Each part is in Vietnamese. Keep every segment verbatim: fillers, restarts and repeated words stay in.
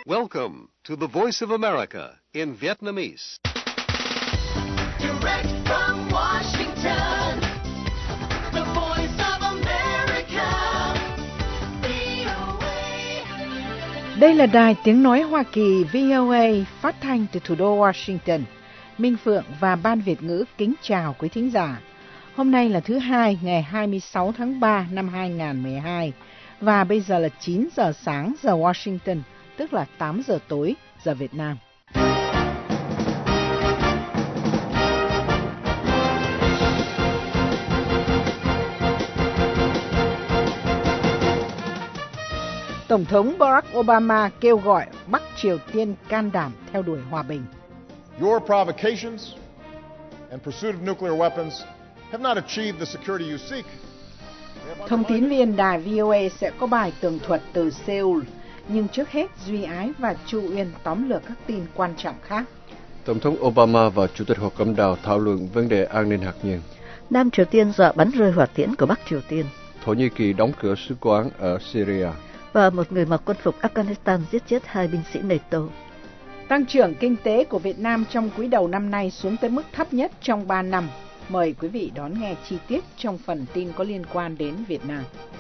Welcome to the Voice of America in Vietnamese. Direct from Washington, the Voice of America, vê o a. Đây là đài tiếng nói Hoa Kỳ vê o a phát thanh từ thủ đô Washington. Minh Phượng và Ban Việt ngữ kính chào quý thính giả. Hôm nay là thứ hai, ngày hai mươi sáu tháng ba năm hai nghìn không trăm mười hai và bây giờ là chín giờ sáng giờ Washington, tức là tám giờ tối giờ Việt Nam. Tổng thống Barack Obama kêu gọi Bắc Triều Tiên can đảm theo đuổi hòa bình. Your provocations and pursuit of nuclear weapons have not achieved the security you seek. Thông tín viên đài vê o a sẽ có bài tường thuật từ Seoul, nhưng trước hết Duy Ái và Chu Uyên tóm lược các tin quan trọng khác. Tổng thống Obama và Chủ tịch Hồ Cẩm Đào thảo luận vấn đề an ninh hạt nhân. Nam Triều Tiên dọa bắn rơi hỏa tiễn của Bắc Triều Tiên. Thổ Nhĩ Kỳ đóng cửa sứ quán ở Syria. Và một người mặc quân phục Afghanistan giết chết hai binh sĩ NATO. Tăng trưởng kinh tế của Việt Nam trong quý đầu năm nay xuống tới mức thấp nhất trong ba năm. Mời quý vị đón nghe chi tiết trong phần tin có liên quan đến Việt Nam.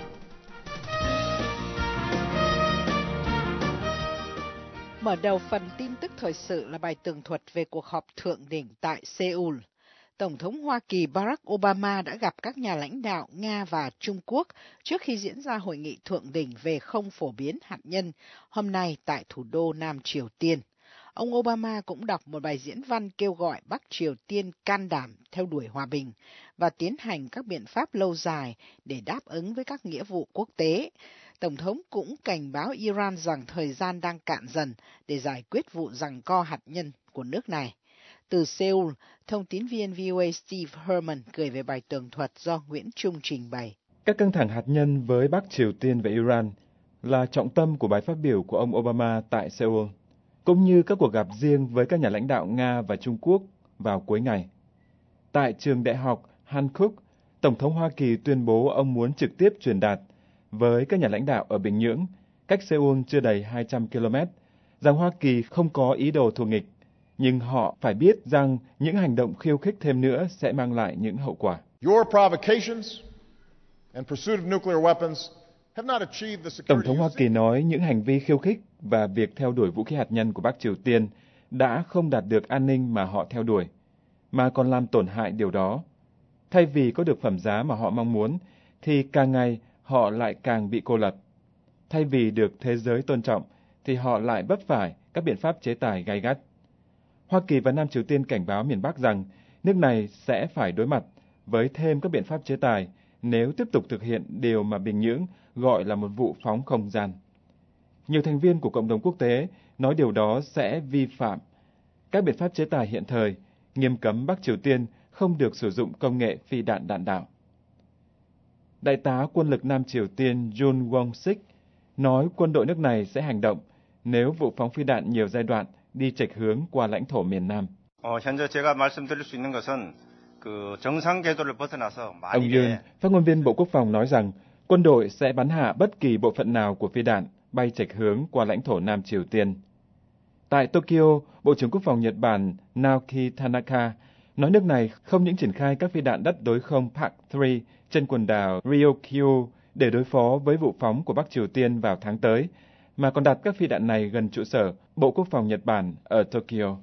Mở đầu phần tin tức thời sự là bài tường thuật về cuộc họp thượng đỉnh tại Seoul. Tổng thống Hoa Kỳ Barack Obama đã gặp các nhà lãnh đạo Nga và Trung Quốc trước khi diễn ra hội nghị thượng đỉnh về không phổ biến hạt nhân hôm nay tại thủ đô Nam Triều Tiên. Ông Obama cũng đọc một bài diễn văn kêu gọi Bắc Triều Tiên can đảm theo đuổi hòa bình và tiến hành các biện pháp lâu dài để đáp ứng với các nghĩa vụ quốc tế. Tổng thống cũng cảnh báo Iran rằng thời gian đang cạn dần để giải quyết vụ giằng co hạt nhân của nước này. Từ Seoul, thông tín viên vê o a Steve Herman gửi về bài tường thuật do Nguyễn Trung trình bày. Các căng thẳng hạt nhân với Bắc Triều Tiên và Iran là trọng tâm của bài phát biểu của ông Obama tại Seoul, cũng như các cuộc gặp riêng với các nhà lãnh đạo Nga và Trung Quốc vào cuối ngày. Tại trường đại học Hankook, Tổng thống Hoa Kỳ tuyên bố ông muốn trực tiếp truyền đạt với các nhà lãnh đạo ở Bình Nhưỡng, cách Seoul chưa đầy hai trăm ki lô mét, rằng Hoa Kỳ không có ý đồ thù nghịch, nhưng họ phải biết rằng những hành động khiêu khích thêm nữa sẽ mang lại những hậu quả. Your provocations and pursuit of nuclear weapons have not achieved the security. Tổng thống Hoa Kỳ nói những hành vi khiêu khích và việc theo đuổi vũ khí hạt nhân của Bắc Triều Tiên đã không đạt được an ninh mà họ theo đuổi, mà còn làm tổn hại điều đó. Thay vì có được phẩm giá mà họ mong muốn, thì càng ngày họ lại càng bị cô lập. Thay vì được thế giới tôn trọng, thì họ lại vấp phải các biện pháp chế tài gay gắt. Hoa Kỳ và Nam Triều Tiên cảnh báo miền Bắc rằng nước này sẽ phải đối mặt với thêm các biện pháp chế tài nếu tiếp tục thực hiện điều mà Bình Nhưỡng gọi là một vụ phóng không gian. Nhiều thành viên của cộng đồng quốc tế nói điều đó sẽ vi phạm các biện pháp chế tài hiện thời, nghiêm cấm Bắc Triều Tiên không được sử dụng công nghệ phi đạn đạn đạo. Đại tá quân lực Nam Triều Tiên Jun Won-sik nói quân đội nước này sẽ hành động nếu vụ phóng phi đạn nhiều giai đoạn đi chệch hướng qua lãnh thổ miền Nam. Ông Yoon, phát ngôn viên Bộ Quốc phòng nói rằng quân đội sẽ bắn hạ bất kỳ bộ phận nào của phi đạn bay chệch hướng qua lãnh thổ Nam Triều Tiên. Tại Tokyo, Bộ trưởng Quốc phòng Nhật Bản Naoki Tanaka nói nước này không những triển khai các phi đạn đất đối không Park ba trên quần đảo Ryukyu để đối phó với vụ phóng của Bắc Triều Tiên vào tháng tới, mà còn đặt các phi đạn này gần trụ sở Bộ Quốc phòng Nhật Bản ở Tokyo.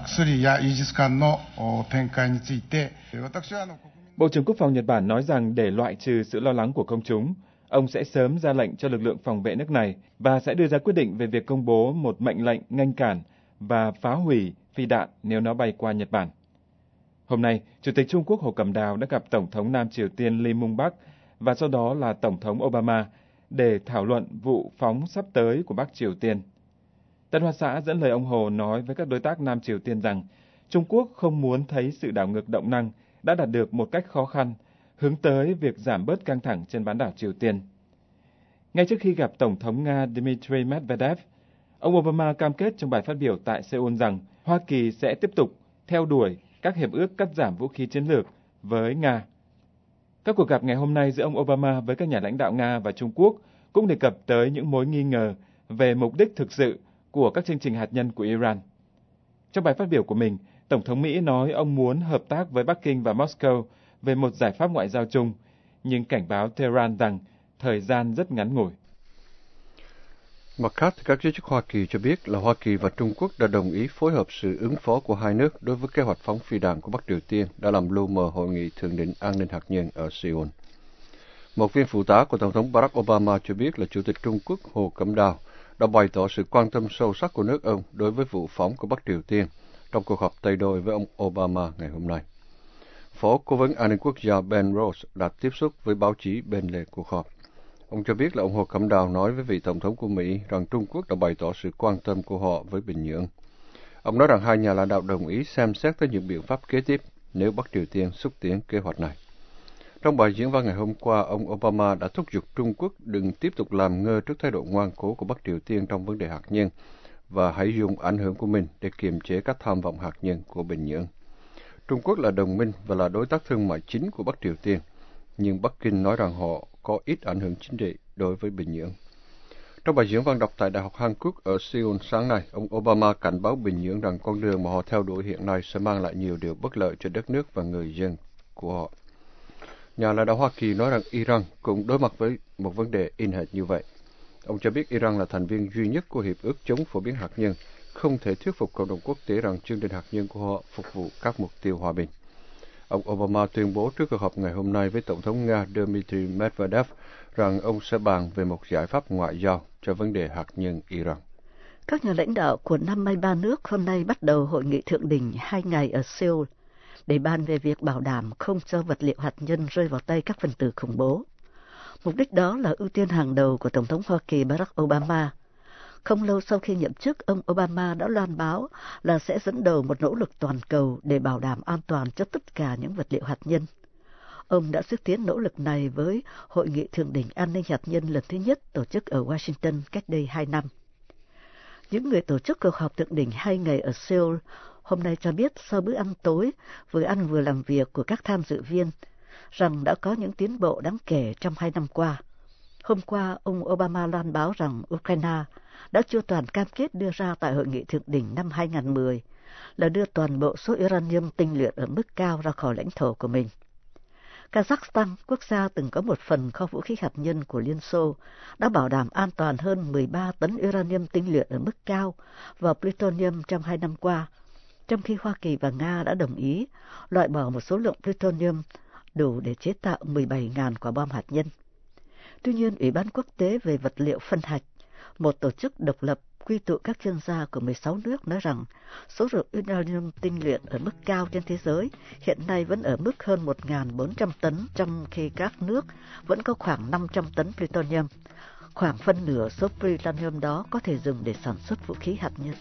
Bộ trưởng Quốc phòng Nhật Bản nói rằng để loại trừ sự lo lắng của công chúng, ông sẽ sớm ra lệnh cho lực lượng phòng vệ nước này và sẽ đưa ra quyết định về việc công bố một mệnh lệnh ngăn cản và phá hủy phi đạn nếu nó bay qua Nhật Bản. Hôm nay, Chủ tịch Trung Quốc Hồ Cẩm Đào đã gặp Tổng thống Nam Triều Tiên Lee Myung-bak và sau đó là Tổng thống Obama để thảo luận vụ phóng sắp tới của Bắc Triều Tiên. Tân Hoa Xã dẫn lời ông Hồ nói với các đối tác Nam Triều Tiên rằng Trung Quốc không muốn thấy sự đảo ngược động năng đã đạt được một cách khó khăn, hướng tới việc giảm bớt căng thẳng trên bán đảo Triều Tiên. Ngay trước khi gặp Tổng thống Nga Dmitry Medvedev, ông Obama cam kết trong bài phát biểu tại Seoul rằng Hoa Kỳ sẽ tiếp tục theo đuổi các hiệp ước cắt giảm vũ khí chiến lược với Nga. Các cuộc gặp ngày hôm nay giữa ông Obama với các nhà lãnh đạo Nga và Trung Quốc cũng đề cập tới những mối nghi ngờ về mục đích thực sự của các chương trình hạt nhân của Iran. Trong bài phát biểu của mình, Tổng thống Mỹ nói ông muốn hợp tác với Bắc Kinh và Moscow về một giải pháp ngoại giao chung, nhưng cảnh báo Tehran rằng thời gian rất ngắn ngủi. Mặt khác, các giới chức Hoa Kỳ cho biết là Hoa Kỳ và Trung Quốc đã đồng ý phối hợp sự ứng phó của hai nước đối với kế hoạch phóng phi đạn của Bắc Triều Tiên đã làm lu mờ hội nghị thượng đỉnh an ninh hạt nhân ở Seoul. Một viên phụ tá của Tổng thống Barack Obama cho biết là Chủ tịch Trung Quốc Hồ Cẩm Đào đã bày tỏ sự quan tâm sâu sắc của nước ông đối với vụ phóng của Bắc Triều Tiên trong cuộc họp tay đôi với ông Obama ngày hôm nay. Phó Cố vấn An ninh Quốc gia Ben Rhodes đã tiếp xúc với báo chí bên lề cuộc họp. Ông cho biết là ông Hồ Cẩm Đào nói với vị Tổng thống của Mỹ rằng Trung Quốc đã bày tỏ sự quan tâm của họ với Bình Nhưỡng. Ông nói rằng hai nhà lãnh đạo đồng ý xem xét tới những biện pháp kế tiếp nếu Bắc Triều Tiên xúc tiến kế hoạch này. Trong bài diễn văn ngày hôm qua, ông Obama đã thúc giục Trung Quốc đừng tiếp tục làm ngơ trước thái độ ngoan cố của Bắc Triều Tiên trong vấn đề hạt nhân và hãy dùng ảnh hưởng của mình để kiềm chế các tham vọng hạt nhân của Bình Nhưỡng. Trung Quốc là đồng minh và là đối tác thương mại chính của Bắc Triều Tiên, nhưng Bắc Kinh nói rằng họ có ít ảnh hưởng chính trị đối với Bình Nhưỡng. Trong bài diễn văn đọc tại Đại học Hàn Quốc ở Seoul sáng nay, ông Obama cảnh báo Bình Nhưỡng rằng con đường mà họ theo đuổi hiện nay sẽ mang lại nhiều điều bất lợi cho đất nước và người dân của họ. Nhà lãnh đạo Hoa Kỳ nói rằng Iran cũng đối mặt với một vấn đề in hệt như vậy. Ông cho biết Iran là thành viên duy nhất của Hiệp ước chống phổ biến hạt nhân, không thể thuyết phục cộng đồng quốc tế rằng chương trình hạt nhân của họ phục vụ các mục tiêu hòa bình. Ông Obama tuyên bố trước cuộc họp ngày hôm nay với Tổng thống Nga Dmitry Medvedev rằng ông sẽ bàn về một giải pháp ngoại giao cho vấn đề hạt nhân Iran. Các nhà lãnh đạo của năm mươi ba nước hôm nay bắt đầu hội nghị thượng đỉnh hai ngày ở Seoul để bàn về việc bảo đảm không cho vật liệu hạt nhân rơi vào tay các phần tử khủng bố. Mục đích đó là ưu tiên hàng đầu của Tổng thống Hoa Kỳ Barack Obama. Không lâu sau khi nhậm chức, ông Obama đã loan báo là sẽ dẫn đầu một nỗ lực toàn cầu để bảo đảm an toàn cho tất cả những vật liệu hạt nhân. Ông đã xúc tiến nỗ lực này với Hội nghị Thượng đỉnh An ninh hạt nhân lần thứ nhất tổ chức ở Washington cách đây hai năm. Những người tổ chức cuộc họp thượng đỉnh hai ngày ở Seoul hôm nay cho biết sau bữa ăn tối, vừa ăn vừa làm việc của các tham dự viên, rằng đã có những tiến bộ đáng kể trong hai năm qua. Hôm qua, ông Obama loan báo rằng Ukraine đã chu toàn cam kết đưa ra tại Hội nghị Thượng đỉnh năm hai không một không là đưa toàn bộ số uranium tinh luyện ở mức cao ra khỏi lãnh thổ của mình. Kazakhstan, quốc gia từng có một phần kho vũ khí hạt nhân của Liên Xô, đã bảo đảm an toàn hơn mười ba tấn uranium tinh luyện ở mức cao và plutonium trong hai năm qua, trong khi Hoa Kỳ và Nga đã đồng ý loại bỏ một số lượng plutonium đủ để chế tạo mười bảy nghìn quả bom hạt nhân. Tuy nhiên, Ủy ban Quốc tế về vật liệu phân hạch, một tổ chức độc lập quy tụ các chuyên gia của mười sáu nước, nói rằng số lượng uranium tinh luyện ở mức cao trên thế giới hiện nay vẫn ở mức hơn một nghìn bốn trăm tấn, trong khi các nước vẫn có khoảng năm trăm tấn plutonium. Khoảng phân nửa số plutonium đó có thể dùng để sản xuất vũ khí hạt nhân.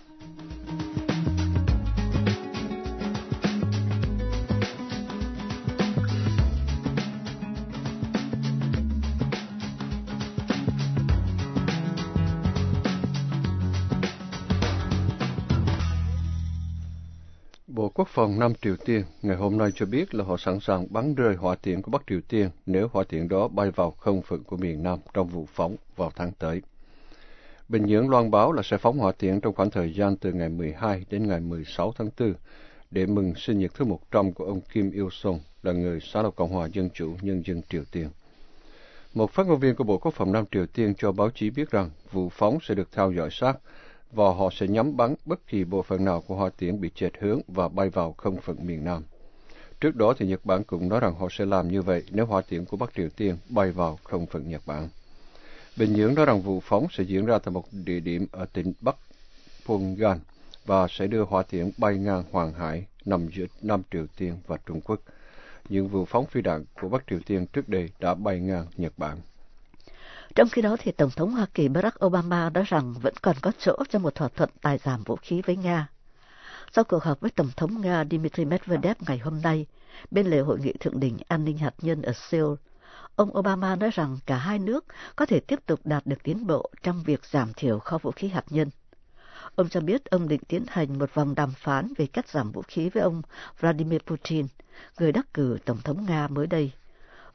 Bộ Quốc phòng Nam Triều Tiên ngày hôm nay cho biết là họ sẵn sàng bắn rơi hỏa tiễn của Bắc Triều Tiên nếu hỏa tiễn đó bay vào không phận của miền Nam trong vụ phóng vào tháng tới. Bình Nhưỡng loan báo là sẽ phóng hỏa tiễn trong khoảng thời gian từ ngày mười hai đến ngày mười sáu tháng tư để mừng sinh nhật thứ một trăm của ông Kim Il-sung, là người sáng lập Cộng hòa Dân chủ Nhân dân Triều Tiên. Một phát ngôn viên của Bộ Quốc phòng Nam Triều Tiên cho báo chí biết rằng vụ phóng sẽ được theo dõi sát và họ sẽ nhắm bắn bất kỳ bộ phận nào của hỏa tiễn bị chệch hướng và bay vào không phận miền Nam. Trước đó thì Nhật Bản cũng nói rằng họ sẽ làm như vậy nếu hỏa tiễn của Bắc Triều Tiên bay vào không phận Nhật Bản. Bình Nhưỡng nói rằng vụ phóng sẽ diễn ra tại một địa điểm ở tỉnh Bắc Pyongyang và sẽ đưa hỏa tiễn bay ngang Hoàng Hải nằm giữa Nam Triều Tiên và Trung Quốc. Những vụ phóng phi đạn của Bắc Triều Tiên trước đây đã bay ngang Nhật Bản. Trong khi đó, thì Tổng thống Hoa Kỳ Barack Obama nói rằng vẫn còn có chỗ cho một thỏa thuận tài giảm vũ khí với Nga. Sau cuộc họp với Tổng thống Nga Dmitry Medvedev ngày hôm nay, bên lề Hội nghị Thượng đỉnh An ninh hạt nhân ở Seoul, ông Obama nói rằng cả hai nước có thể tiếp tục đạt được tiến bộ trong việc giảm thiểu kho vũ khí hạt nhân. Ông cho biết ông định tiến hành một vòng đàm phán về cắt giảm vũ khí với ông Vladimir Putin, người đắc cử Tổng thống Nga mới đây.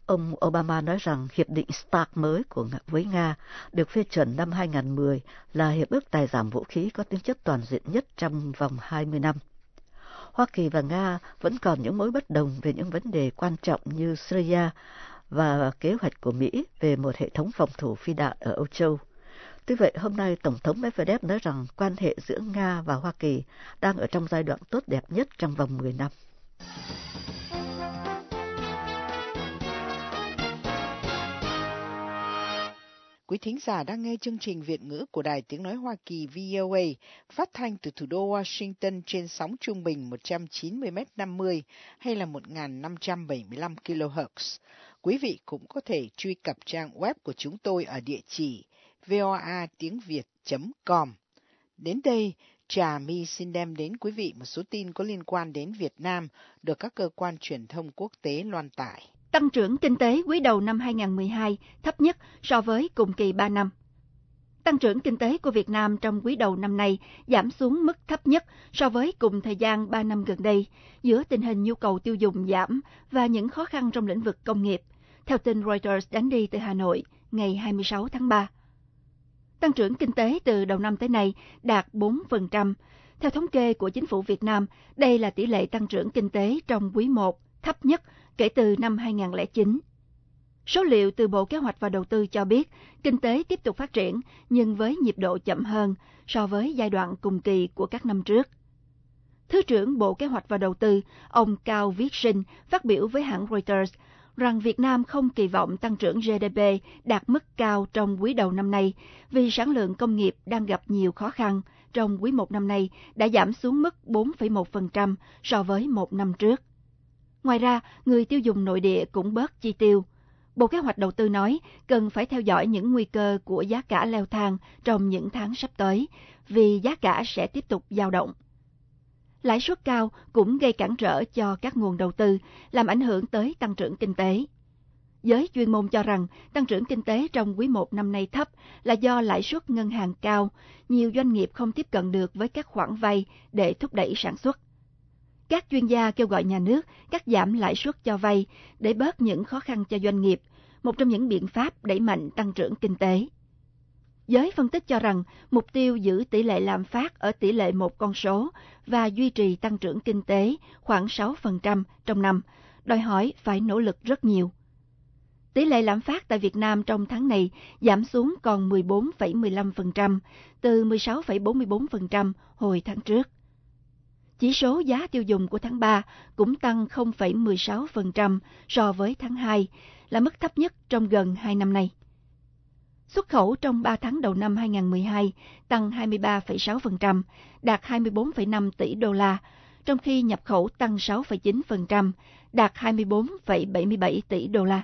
Ông Obama nói rằng hiệp định START mới của với Nga được phê chuẩn năm hai nghìn không trăm mười là hiệp ước tài giảm vũ khí có tính chất toàn diện nhất trong vòng hai mươi năm. Hoa Kỳ và Nga vẫn còn những mối bất đồng về những vấn đề quan trọng như Syria và kế hoạch của Mỹ về một hệ thống phòng thủ phi đạn ở Âu Châu. Tuy vậy, hôm nay Tổng thống Medvedev nói rằng quan hệ giữa Nga và Hoa Kỳ đang ở trong giai đoạn tốt đẹp nhất trong vòng mười năm. Quý thính giả đang nghe chương trình Việt ngữ của Đài Tiếng Nói Hoa Kỳ V O A, phát thanh từ thủ đô Washington trên sóng trung bình một trăm chín mươi mét năm mươi hay là một nghìn năm trăm bảy mươi lăm ki lô héc. Quý vị cũng có thể truy cập trang web của chúng tôi ở địa chỉ voa tiếng việt chấm com. Đến đây, Trà My xin đem đến quý vị một số tin có liên quan đến Việt Nam được các cơ quan truyền thông quốc tế loan tải. Tăng trưởng kinh tế quý đầu năm hai nghìn không trăm mười hai thấp nhất so với cùng kỳ ba năm. Tăng trưởng kinh tế của Việt Nam trong quý đầu năm nay giảm xuống mức thấp nhất so với cùng thời gian ba năm gần đây, giữa tình hình nhu cầu tiêu dùng giảm và những khó khăn trong lĩnh vực công nghiệp, theo tin Reuters đánh đi từ Hà Nội ngày hai mươi sáu tháng ba. Tăng trưởng kinh tế từ đầu năm tới nay đạt bốn phần trăm. Theo thống kê của chính phủ Việt Nam, đây là tỷ lệ tăng trưởng kinh tế trong quý một thấp nhất kể từ năm hai nghìn không trăm lẻ chín. Số liệu từ Bộ Kế hoạch và Đầu tư cho biết, kinh tế tiếp tục phát triển nhưng với nhịp độ chậm hơn so với giai đoạn cùng kỳ của các năm trước. Thứ trưởng Bộ Kế hoạch và Đầu tư, ông Cao Viết Sinh, phát biểu với hãng Reuters rằng Việt Nam không kỳ vọng tăng trưởng G D P đạt mức cao trong quý đầu năm nay vì sản lượng công nghiệp đang gặp nhiều khó khăn trong quý một năm nay đã giảm xuống mức bốn phẩy một phần trăm so với một năm trước. Ngoài ra, người tiêu dùng nội địa cũng bớt chi tiêu. Bộ Kế hoạch Đầu tư nói cần phải theo dõi những nguy cơ của giá cả leo thang trong những tháng sắp tới, vì giá cả sẽ tiếp tục dao động. Lãi suất cao cũng gây cản trở cho các nguồn đầu tư, làm ảnh hưởng tới tăng trưởng kinh tế. Giới chuyên môn cho rằng tăng trưởng kinh tế trong quý một năm nay thấp là do lãi suất ngân hàng cao, nhiều doanh nghiệp không tiếp cận được với các khoản vay để thúc đẩy sản xuất. Các chuyên gia kêu gọi nhà nước cắt giảm lãi suất cho vay để bớt những khó khăn cho doanh nghiệp, một trong những biện pháp đẩy mạnh tăng trưởng kinh tế. Giới phân tích cho rằng mục tiêu giữ tỷ lệ lạm phát ở tỷ lệ một con số và duy trì tăng trưởng kinh tế khoảng sáu phần trăm trong năm, đòi hỏi phải nỗ lực rất nhiều. Tỷ lệ lạm phát tại Việt Nam trong tháng này giảm xuống còn mười bốn phẩy mười lăm phần trăm, từ mười sáu phẩy bốn mươi bốn phần trăm hồi tháng trước. Chỉ số giá tiêu dùng của tháng ba cũng tăng không phẩy mười sáu phần trăm so với tháng hai, là mức thấp nhất trong gần hai năm nay. Xuất khẩu trong ba tháng đầu năm hai nghìn không trăm mười hai tăng hai mươi ba phẩy sáu phần trăm, đạt hai mươi bốn phẩy năm tỷ đô la, trong khi nhập khẩu tăng sáu phẩy chín phần trăm, đạt hai mươi bốn phẩy bảy mươi bảy tỷ đô la.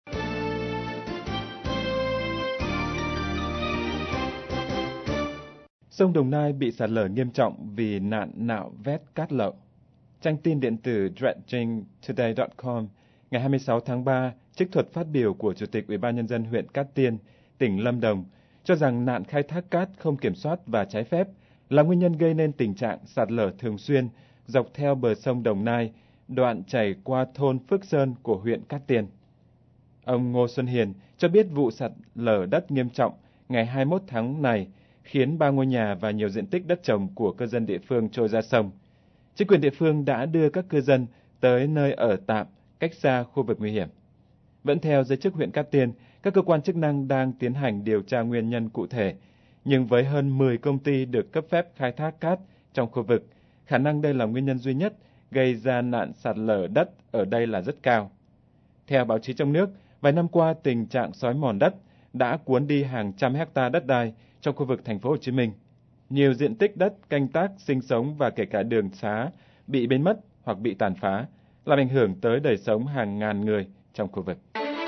Sông Đồng Nai bị sạt lở nghiêm trọng vì nạn nạo vét cát lậu. Trang tin điện tử dredging today chấm com ngày hai mươi sáu tháng ba trích thuật phát biểu của Chủ tịch Ủy ban Nhân dân huyện Cát Tiên, tỉnh Lâm Đồng, cho rằng nạn khai thác cát không kiểm soát và trái phép là nguyên nhân gây nên tình trạng sạt lở thường xuyên dọc theo bờ sông Đồng Nai, đoạn chảy qua thôn Phước Sơn của huyện Cát Tiên. Ông Ngô Xuân Hiền cho biết vụ sạt lở đất nghiêm trọng ngày hai mươi mốt tháng này khiến ba ngôi nhà và nhiều diện tích đất trồng của cư dân địa phương trôi ra sông. Chính quyền địa phương đã đưa các cư dân tới nơi ở tạm cách xa khu vực nguy hiểm. Vẫn theo giới chức huyện Cát Tiên, các cơ quan chức năng đang tiến hành điều tra nguyên nhân cụ thể, nhưng với hơn mười công ty được cấp phép khai thác cát trong khu vực, khả năng đây là nguyên nhân duy nhất gây ra nạn sạt lở đất ở đây là rất cao. Theo báo chí trong nước, vài năm qua tình trạng xói mòn đất đã cuốn đi hàng trăm hecta đất đai trong khu vực thành phố Hồ Chí Minh. Nhiều diện tích đất canh tác, sinh sống và kể cả đường xá bị biến mất hoặc bị tàn phá, làm ảnh hưởng tới đời sống hàng ngàn người trong khu vực.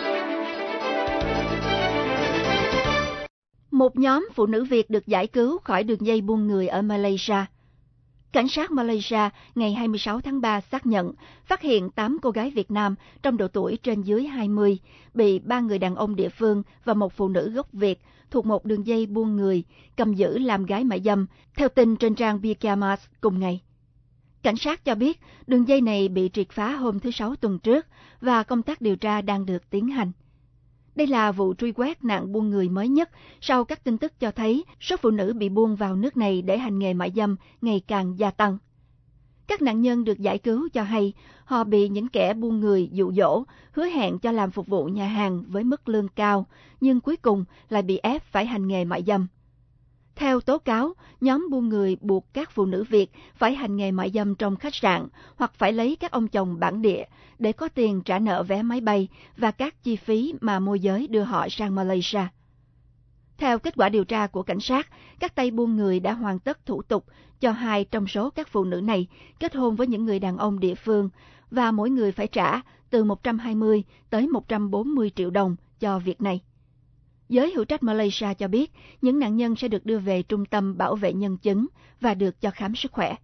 Một nhóm phụ nữ Việt được giải cứu khỏi đường dây buôn người ở Malaysia. Cảnh sát Malaysia ngày hai mươi sáu tháng ba xác nhận phát hiện tám cô gái Việt Nam trong độ tuổi trên dưới hai mươi bị ba người đàn ông địa phương và một phụ nữ gốc Việt thuộc một đường dây buôn người cầm giữ làm gái mại dâm, theo tin trên trang Bikamas cùng ngày. Cảnh sát cho biết đường dây này bị triệt phá hôm thứ Sáu tuần trước và công tác điều tra đang được tiến hành. Đây là vụ truy quét nạn buôn người mới nhất sau các tin tức cho thấy số phụ nữ bị buôn vào nước này để hành nghề mại dâm ngày càng gia tăng. Các nạn nhân được giải cứu cho hay họ bị những kẻ buôn người dụ dỗ, hứa hẹn cho làm phục vụ nhà hàng với mức lương cao, nhưng cuối cùng lại bị ép phải hành nghề mại dâm. Theo tố cáo, nhóm buôn người buộc các phụ nữ Việt phải hành nghề mại dâm trong khách sạn hoặc phải lấy các ông chồng bản địa để có tiền trả nợ vé máy bay và các chi phí mà môi giới đưa họ sang Malaysia. Theo kết quả điều tra của cảnh sát, các tay buôn người đã hoàn tất thủ tục cho hai trong số các phụ nữ này kết hôn với những người đàn ông địa phương và mỗi người phải trả từ một trăm hai mươi tới một trăm bốn mươi triệu đồng cho việc này. Giới hữu trách Malaysia cho biết những nạn nhân sẽ được đưa về trung tâm bảo vệ nhân chứng và được cho khám sức khỏe.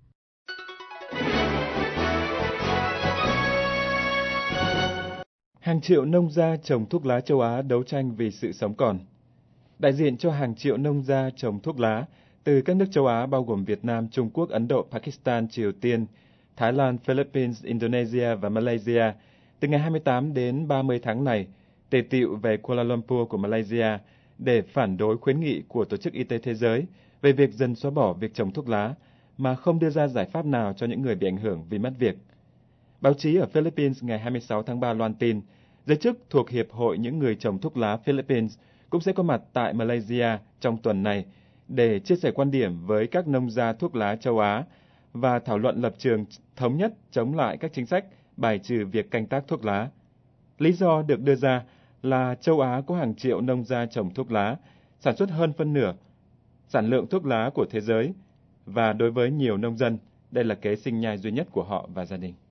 Hàng triệu nông gia trồng thuốc lá châu Á đấu tranh vì sự sống còn. Đại diện cho hàng triệu nông gia trồng thuốc lá từ các nước châu Á bao gồm Việt Nam, Trung Quốc, Ấn Độ, Pakistan, Triều Tiên, Thái Lan, Philippines, Indonesia và Malaysia từ ngày hai mươi tám đến ba mươi tháng này tề tựu về Kuala Lumpur của Malaysia để phản đối khuyến nghị của Tổ chức Y tế Thế giới về việc dần xóa bỏ việc trồng thuốc lá mà không đưa ra giải pháp nào cho những người bị ảnh hưởng vì mất việc. Báo chí ở Philippines ngày hai mươi sáu tháng ba loan tin, giới chức thuộc Hiệp hội những người trồng thuốc lá Philippines cũng sẽ có mặt tại Malaysia trong tuần này để chia sẻ quan điểm với các nông gia thuốc lá châu Á và thảo luận lập trường thống nhất chống lại các chính sách bài trừ việc canh tác thuốc lá. Lý do được đưa ra là châu Á có hàng triệu nông gia trồng thuốc lá, sản xuất hơn phân nửa sản lượng thuốc lá của thế giới, và đối với nhiều nông dân, đây là kế sinh nhai duy nhất của họ và gia đình.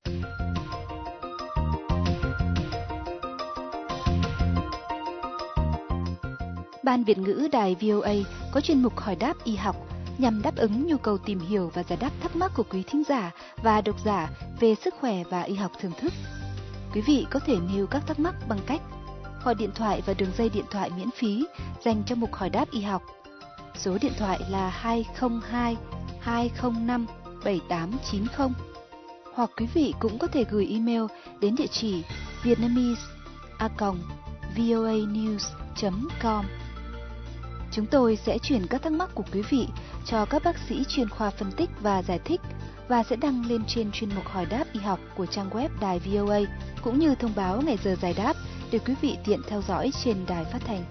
Ban Việt ngữ Đài vê o a có chuyên mục hỏi đáp y học nhằm đáp ứng nhu cầu tìm hiểu và giải đáp thắc mắc của quý thính giả và độc giả về sức khỏe và y học thưởng thức. Quý vị có thể nêu các thắc mắc bằng cách gọi điện thoại và đường dây điện thoại miễn phí dành cho mục hỏi đáp y học. Số điện thoại là hai không hai hai không năm bảy tám chín không. Hoặc quý vị cũng có thể gửi email đến địa chỉ vietnamese a còng voanews chấm com. Chúng tôi sẽ chuyển các thắc mắc của quý vị cho các bác sĩ chuyên khoa phân tích và giải thích và sẽ đăng lên trên chuyên mục hỏi đáp y học của trang web Đài vê o a cũng như thông báo ngày giờ giải đáp để quý vị tiện theo dõi trên đài phát thanh.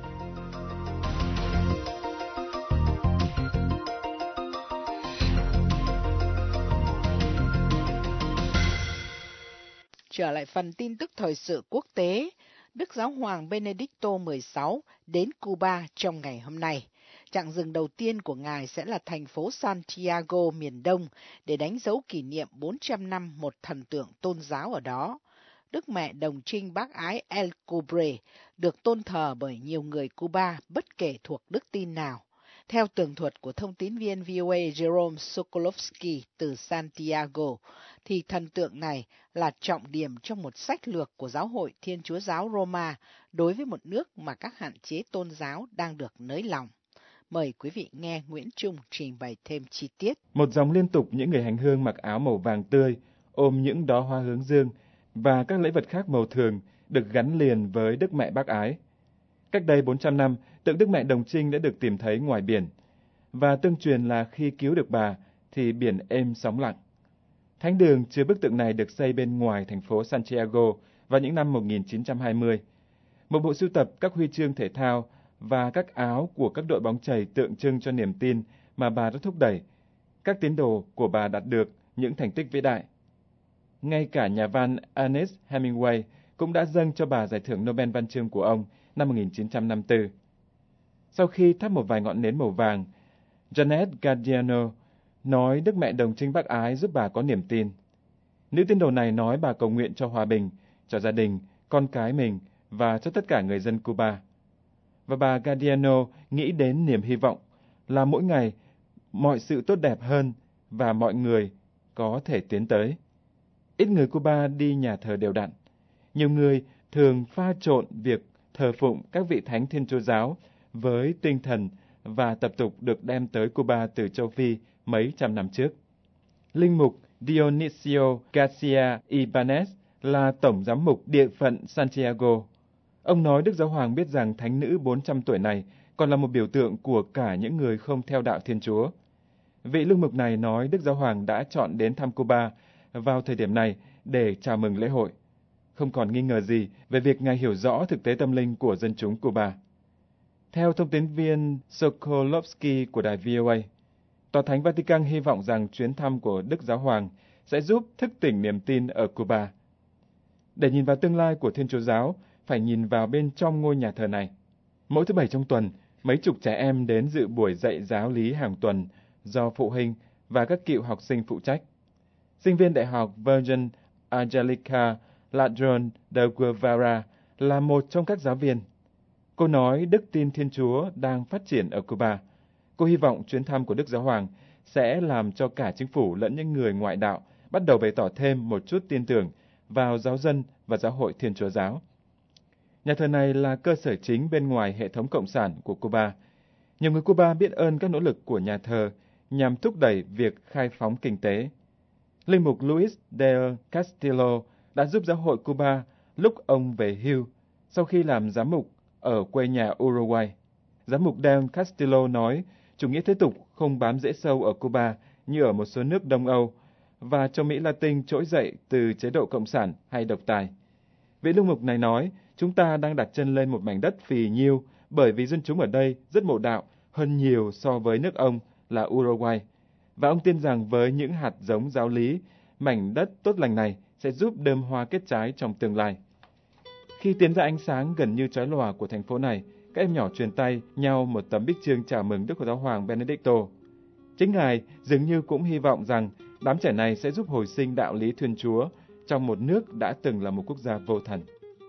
Trở lại phần tin tức thời sự quốc tế, Đức Giáo hoàng Benedicto mười sáu đến Cuba trong ngày hôm nay. Chặng dừng đầu tiên của Ngài sẽ là thành phố Santiago, miền Đông, để đánh dấu kỷ niệm bốn trăm năm một thần tượng tôn giáo ở đó. Đức Mẹ Đồng Trinh Bác Ái El Cobre được tôn thờ bởi nhiều người Cuba bất kể thuộc đức tin nào. Theo tường thuật của thông tín viên vê o a Jerome Sokolovsky từ Santiago, thì thần tượng này là trọng điểm trong một sách lược của Giáo hội Thiên Chúa Giáo Roma đối với một nước mà các hạn chế tôn giáo đang được nới lỏng. Mời quý vị nghe Nguyễn Trung trình bày thêm chi tiết. Một dòng liên tục những người hành hương mặc áo màu vàng tươi, ôm những đóa hoa hướng dương và các lễ vật khác màu thường được gắn liền với Đức Mẹ Bác Ái. Cách đây bốn trăm năm, tượng Đức Mẹ Đồng Trinh đã được tìm thấy ngoài biển, và tương truyền là khi cứu được bà thì biển êm sóng lặng. Thánh đường chứa bức tượng này được xây bên ngoài thành phố Santiago vào những năm một nghìn chín trăm hai mươi. Một bộ sưu tập các huy chương thể thao và các áo của các đội bóng chày tượng trưng cho niềm tin mà bà đã thúc đẩy. Các tín đồ của bà đạt được những thành tích vĩ đại. Ngay cả nhà văn Ernest Hemingway cũng đã dâng cho bà giải thưởng Nobel Văn chương của ông năm một nghìn chín trăm năm mươi tư. Sau khi thắp một vài ngọn nến màu vàng, Janet Gardiano nói Đức Mẹ Đồng Trinh Bác Ái giúp bà có niềm tin. Nữ tín đồ này nói bà cầu nguyện cho hòa bình, cho gia đình, con cái mình và cho tất cả người dân Cuba. Và bà Gardiano nghĩ đến niềm hy vọng là mỗi ngày mọi sự tốt đẹp hơn và mọi người có thể tiến tới. Ít người Cuba đi nhà thờ đều đặn. Nhiều người thường pha trộn việc thờ phụng các vị thánh Thiên Chúa giáo với tinh thần và tập tục được đem tới Cuba từ châu Phi mấy trăm năm trước. Linh mục Dionisio Garcia Ibanez là tổng giám mục địa phận Santiago. Ông nói Đức Giáo Hoàng biết rằng thánh nữ bốn trăm tuổi này còn là một biểu tượng của cả những người không theo đạo Thiên Chúa. Vị lương mục này nói Đức Giáo Hoàng đã chọn đến thăm Cuba vào thời điểm này để chào mừng lễ hội. Không còn nghi ngờ gì về việc Ngài hiểu rõ thực tế tâm linh của dân chúng Cuba. Theo thông tín viên Sokolovsky của đài vê o a, Tòa Thánh Vatican hy vọng rằng chuyến thăm của Đức Giáo Hoàng sẽ giúp thức tỉnh niềm tin ở Cuba. Để nhìn vào tương lai của Thiên Chúa Giáo, phải nhìn vào bên trong ngôi nhà thờ này. Mỗi thứ Bảy trong tuần, mấy chục trẻ em đến dự buổi dạy giáo lý hàng tuần do phụ huynh và các cựu học sinh phụ trách. Sinh viên Đại học Virgin Angelica Ladrón de Guevara là một trong các giáo viên. Cô nói đức tin Thiên Chúa đang phát triển ở Cuba. Cô hy vọng chuyến thăm của Đức Giáo Hoàng sẽ làm cho cả chính phủ lẫn những người ngoại đạo bắt đầu bày tỏ thêm một chút tin tưởng vào giáo dân và giáo hội Thiên Chúa Giáo. Nhà thờ này là cơ sở chính bên ngoài hệ thống cộng sản của Cuba. Nhiều người Cuba biết ơn các nỗ lực của nhà thờ nhằm thúc đẩy việc khai phóng kinh tế. Linh mục Luis del Castillo đã giúp giáo hội Cuba lúc ông về hưu sau khi làm giám mục ở quê nhà Uruguay. Giám mục del Castillo nói chủ nghĩa thế tục không bám rễ sâu ở Cuba như ở một số nước Đông Âu, và châu Mỹ Latin trỗi dậy từ chế độ cộng sản hay độc tài. Vị linh mục này nói, chúng ta đang đặt chân lên một mảnh đất phì nhiêu bởi vì dân chúng ở đây rất mộ đạo hơn nhiều so với nước ông là Uruguay. Và ông tin rằng với những hạt giống giáo lý, mảnh đất tốt lành này sẽ giúp đơm hoa kết trái trong tương lai. Khi tiến ra ánh sáng gần như chói lòa của thành phố này, các em nhỏ truyền tay nhau một tấm bích chương chào mừng Đức Giáo Hoàng Benedicto. Chính Ngài dường như cũng hy vọng rằng đám trẻ này sẽ giúp hồi sinh đạo lý Thiên Chúa trong một nước đã từng là một quốc gia vô thần.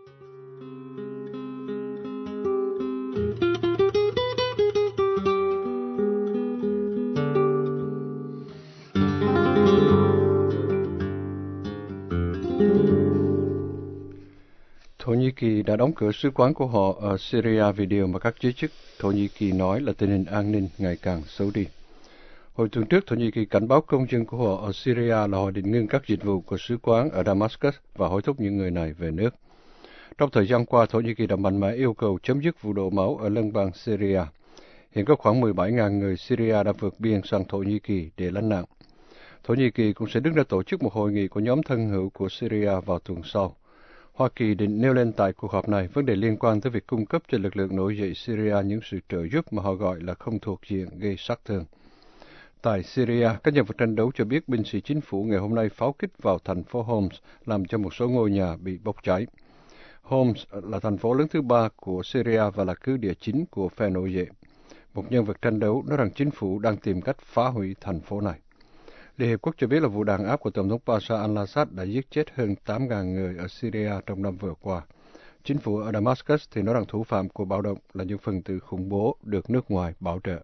Thổ Nhĩ Kỳ đã đóng cửa sứ quán của họ ở Syria vì điều mà các giới chức Thổ Nhĩ Kỳ nói là tình hình an ninh ngày càng xấu đi. Hồi tuần trước, Thổ Nhĩ Kỳ cảnh báo công dân của họ ở Syria là họ định ngưng các dịch vụ của sứ quán ở Damascus và hối thúc những người này về nước. Trong thời gian qua, Thổ Nhĩ Kỳ đã mạnh mẽ yêu cầu chấm dứt vụ đổ máu ở lân bang Syria. Hiện có khoảng mười bảy nghìn người Syria đã vượt biên sang Thổ Nhĩ Kỳ để lánh nạn. Thổ Nhĩ Kỳ cũng sẽ đứng ra tổ chức một hội nghị của nhóm thân hữu của Syria vào tuần sau. Hoa Kỳ định nêu lên tại cuộc họp này vấn đề liên quan tới việc cung cấp cho lực lượng nổi dậy Syria những sự trợ giúp mà họ gọi là không thuộc diện gây sát thương. Tại Syria, các nhân vật tranh đấu cho biết binh sĩ chính phủ ngày hôm nay pháo kích vào thành phố Homs, làm cho một số ngôi nhà bị bốc cháy. Homs là thành phố lớn thứ ba của Syria và là cứ địa chính của phe nổi dậy. Một nhân vật tranh đấu nói rằng chính phủ đang tìm cách phá hủy thành phố này. Liên Hiệp Quốc cho biết là vụ đàn áp của Tổng thống Bashar al-Assad đã giết chết hơn tám nghìn người ở Syria trong năm vừa qua. Chính phủ ở Damascus thì nói rằng thủ phạm của bạo động là những phần tử khủng bố được nước ngoài bảo trợ.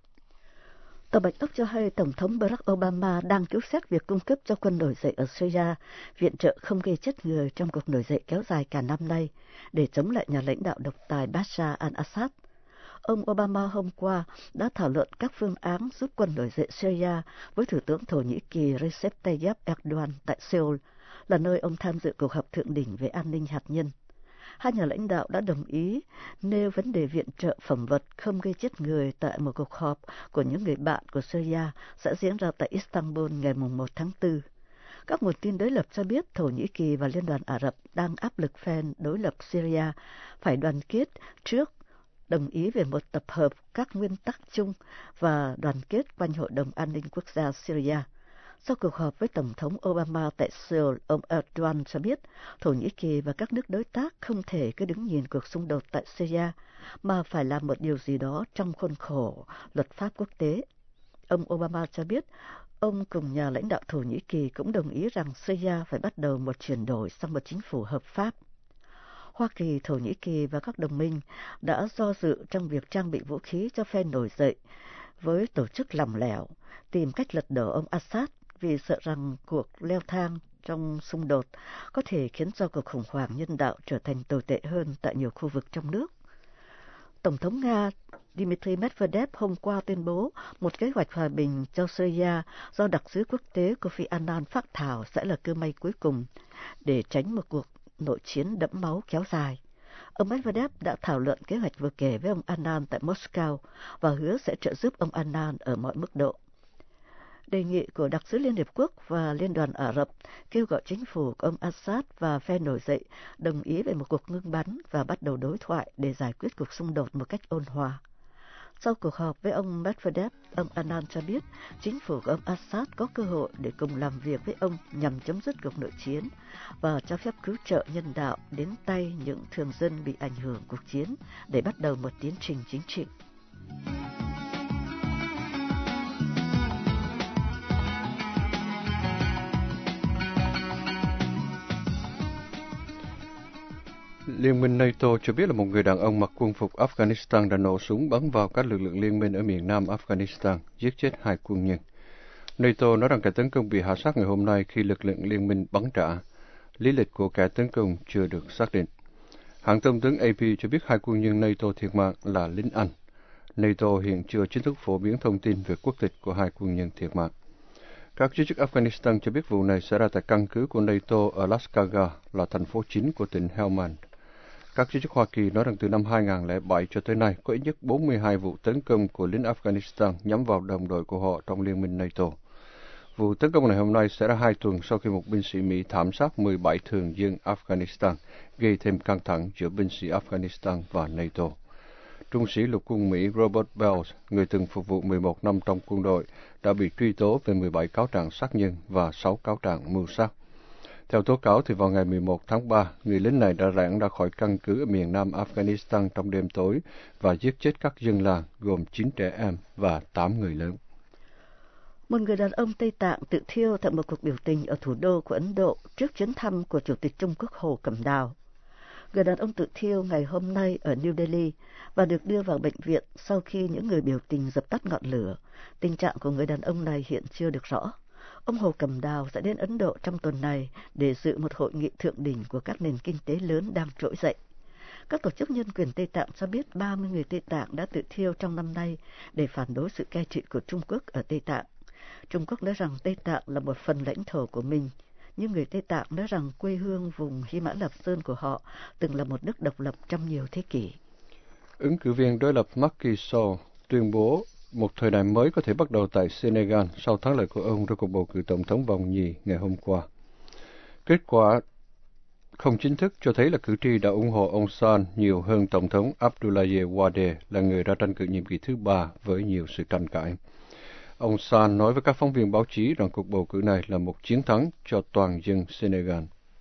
Tờ Bạch Ốc cho hay Tổng thống Barack Obama đang cứu xét việc cung cấp cho quân nổi dậy ở Syria viện trợ không gây chết người trong cuộc nổi dậy kéo dài cả năm nay để chống lại nhà lãnh đạo độc tài Bashar al-Assad. Ông Obama hôm qua đã thảo luận các phương án giúp quân nổi dậy Syria với Thủ tướng Thổ Nhĩ Kỳ Recep Tayyip Erdogan tại Seoul, là nơi ông tham dự cuộc họp thượng đỉnh về an ninh hạt nhân. Hai nhà lãnh đạo đã đồng ý nêu vấn đề viện trợ phẩm vật không gây chết người tại một cuộc họp của những người bạn của Syria sẽ diễn ra tại Istanbul ngày mùng một tháng tư. Các nguồn tin đối lập cho biết Thổ Nhĩ Kỳ và Liên đoàn Ả Rập đang áp lực phe đối lập Syria phải đoàn kết trước đồng ý về một tập hợp các nguyên tắc chung và đoàn kết quanh Hội đồng An ninh Quốc gia Syria. Sau cuộc họp với Tổng thống Obama tại Seoul, ông Erdogan cho biết Thổ Nhĩ Kỳ và các nước đối tác không thể cứ đứng nhìn cuộc xung đột tại Syria, mà phải làm một điều gì đó trong khuôn khổ luật pháp quốc tế. Ông Obama cho biết ông cùng nhà lãnh đạo Thổ Nhĩ Kỳ cũng đồng ý rằng Syria phải bắt đầu một chuyển đổi sang một chính phủ hợp pháp. Hoa Kỳ, Thổ Nhĩ Kỳ và các đồng minh đã do dự trong việc trang bị vũ khí cho phe nổi dậy với tổ chức lỏng lẻo, tìm cách lật đổ ông Assad vì sợ rằng cuộc leo thang trong xung đột có thể khiến cho cuộc khủng hoảng nhân đạo trở thành tồi tệ hơn tại nhiều khu vực trong nước. Tổng thống Nga Dmitry Medvedev hôm qua tuyên bố một kế hoạch hòa bình cho Syria do đặc sứ quốc tế Kofi Annan phác thảo sẽ là cơ may cuối cùng để tránh một cuộc nội chiến đẫm máu kéo dài. Ông Medvedev đã thảo luận kế hoạch vừa kể với ông Annan tại Moscow và hứa sẽ trợ giúp ông Annan ở mọi mức độ. Đề nghị của đặc sứ Liên Hiệp Quốc và Liên đoàn Ả Rập kêu gọi chính phủ của ông Assad và phe nổi dậy đồng ý về một cuộc ngưng bắn và bắt đầu đối thoại để giải quyết cuộc xung đột một cách ôn hòa. Sau cuộc họp với ông Medvedev, ông Annan cho biết chính phủ của ông Assad có cơ hội để cùng làm việc với ông nhằm chấm dứt cuộc nội chiến và cho phép cứu trợ nhân đạo đến tay những thường dân bị ảnh hưởng cuộc chiến để bắt đầu một tiến trình chính trị. Liên minh NATO cho biết là một người đàn ông mặc quân phục Afghanistan đã nổ súng bắn vào các lực lượng liên minh ở miền nam Afghanistan, giết chết hai quân nhân. NATO nói rằng kẻ tấn công bị hạ sát ngày hôm nay khi lực lượng liên minh bắn trả. Lý lịch của kẻ tấn công chưa được xác định. Hãng thông tấn a pê cho biết hai quân nhân NATO thiệt mạng là lính Anh. NATO hiện chưa chính thức phổ biến thông tin về quốc tịch của hai quân nhân thiệt mạng. Các giới chức Afghanistan cho biết vụ này xảy ra tại căn cứ của NATO ở Lashkargah, là thành phố chính của tỉnh Helmand. Các giới chức Hoa Kỳ nói rằng từ năm hai nghìn không trăm lẻ bảy cho tới nay có ít nhất bốn mươi hai vụ tấn công của lính Afghanistan nhắm vào đồng đội của họ trong liên minh NATO. Vụ tấn công này hôm nay xảy ra hai tuần sau khi một binh sĩ Mỹ thảm sát mười bảy thường dân Afghanistan, gây thêm căng thẳng giữa binh sĩ Afghanistan và NATO. Trung sĩ lục quân Mỹ Robert Bells, người từng phục vụ mười một năm trong quân đội, đã bị truy tố về mười bảy cáo trạng sát nhân và sáu cáo trạng mưu sát. Theo tố cáo, thì vào ngày mười một tháng ba, người lính này đã rãng ra khỏi căn cứ ở miền nam Afghanistan trong đêm tối và giết chết các dân làng, gồm chín trẻ em và tám người lớn. Một người đàn ông Tây Tạng tự thiêu tại một cuộc biểu tình ở thủ đô của Ấn Độ trước chuyến thăm của Chủ tịch Trung Quốc Hồ Cẩm Đào. Người đàn ông tự thiêu ngày hôm nay ở New Delhi và được đưa vào bệnh viện sau khi những người biểu tình dập tắt ngọn lửa. Tình trạng của người đàn ông này hiện chưa được rõ. Ông Hồ Cẩm Đào sẽ đến Ấn Độ trong tuần này để dự một hội nghị thượng đỉnh của các nền kinh tế lớn đang trỗi dậy. Các tổ chức nhân quyền Tây Tạng cho biết ba mươi người Tây Tạng đã tự thiêu trong năm nay để phản đối sự cai trị của Trung Quốc ở Tây Tạng. Trung Quốc nói rằng Tây Tạng là một phần lãnh thổ của mình, nhưng người Tây Tạng nói rằng quê hương vùng Hy Mã Lạp Sơn của họ từng là một nước độc lập trong nhiều thế kỷ. Ứng cử viên đối lập Macky Sall tuyên bố một thời đại mới có thể bắt đầu tại Senegal sau thắng lợi của ông trong cuộc bầu cử tổng thống vòng nhì ngày hôm qua. Kết quả không chính thức cho thấy là cử tri đã ủng hộ ông Sall nhiều hơn Tổng thống Abdoulaye Wade là người ra tranh cử nhiệm kỳ thứ ba với nhiều sự tranh cãi. Ông Sall nói với các phóng viên báo chí rằng cuộc bầu cử này là một chiến thắng cho toàn dân Senegal.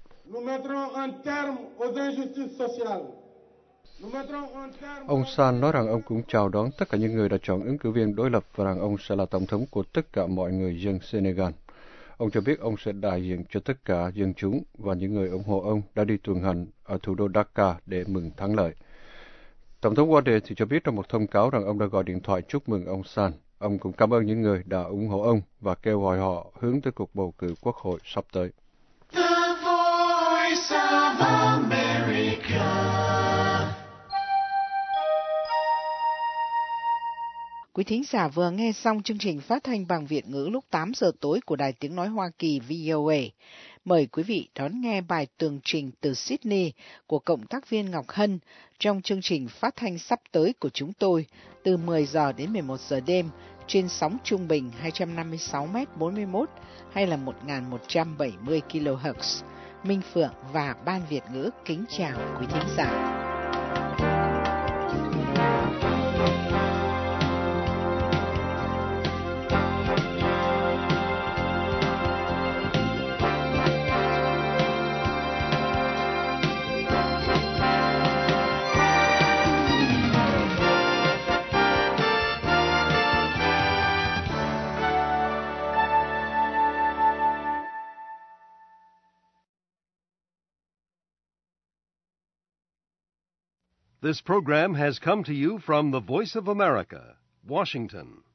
Ông Sall nói rằng ông cũng chào đón tất cả những người đã chọn ứng cử viên đối lập và rằng ông sẽ là tổng thống của tất cả mọi người dân Senegal. Ông cho biết ông sẽ đại diện cho tất cả dân chúng và những người ủng hộ ông đã đi tuần hành ở thủ đô Dakar để mừng thắng lợi. Tổng thống Wade thì cho biết trong một thông cáo rằng ông đã gọi điện thoại chúc mừng ông Sall. Ông cũng cảm ơn những người đã ủng hộ ông và kêu gọi họ hướng tới cuộc bầu cử quốc hội sắp tới. The Voice of America. Quý thính giả vừa nghe xong chương trình phát thanh bằng Việt ngữ lúc tám giờ tối của Đài Tiếng Nói Hoa Kỳ vê o a. Mời quý vị đón nghe bài tường trình từ Sydney của Cộng tác viên Ngọc Hân trong chương trình phát thanh sắp tới của chúng tôi từ mười giờ đến mười một giờ đêm trên sóng trung bình hai trăm năm mươi sáu mét bốn mươi mốt hay là một nghìn một trăm bảy mươi ki lô héc. Minh Phượng và Ban Việt ngữ kính chào quý thính giả. This program has come to you from the Voice of America, Washington.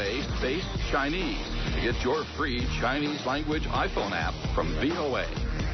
A space Chinese to get your free Chinese language iPhone app from V O A.